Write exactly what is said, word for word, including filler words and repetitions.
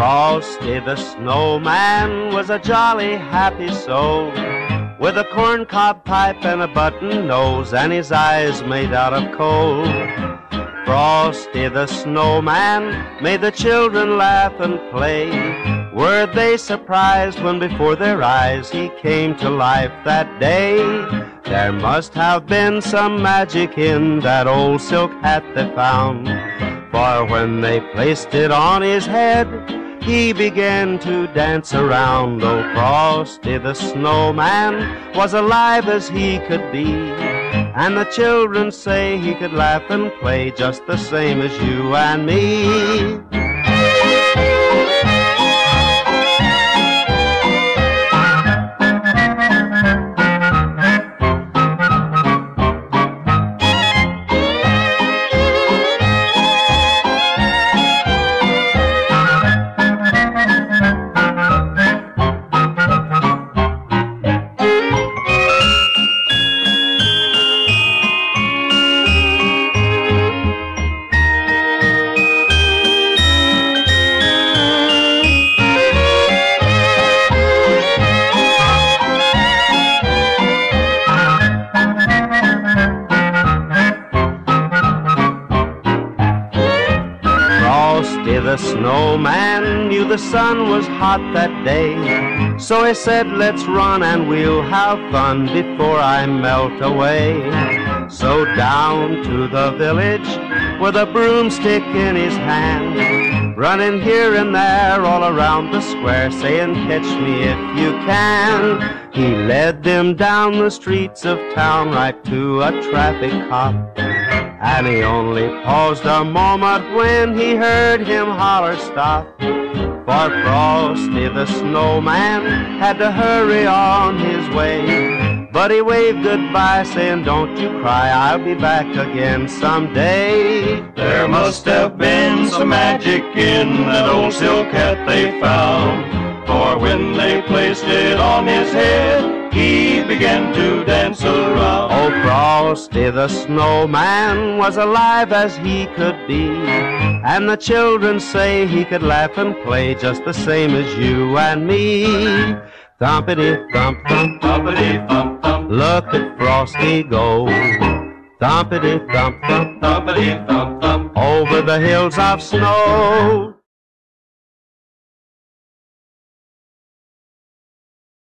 Frosty the Snowman was a jolly happy soul, with a corncob pipe and a button nose, and his eyes made out of coal. Frosty the Snowman made the children laugh and play. Were they surprised when before their eyes he came to life that day? There must have been some magic in that old silk hat they found, for when they placed it on his head, he began to dance around. Oh, Frosty the Snowman was alive as he could be, and the children say he could laugh and play just the same as you and me. Frosty the Snowman knew the sun was hot that day, so he said, let's run and we'll have fun before I melt away. So down to the village with a broomstick in his hand, running here and there all around the square, saying, catch me if you can. He led them down the streets of town right to a traffic cop, and he only paused a moment when he heard him holler stop. For Frosty the Snowman had to hurry on his way, but he waved goodbye saying, don't you cry, I'll be back again someday. There must have been some magic in that old silk hat they found, for when they placed it on his head, he began to dance around. Oh, Frosty the Snowman was alive as he could be, and the children say he could laugh and play just the same as you and me. Thumpity thump thump, Thumpity thump thump, look at Frosty go. Thumpity thump thump, thumpity thump thump, over the hills of snow.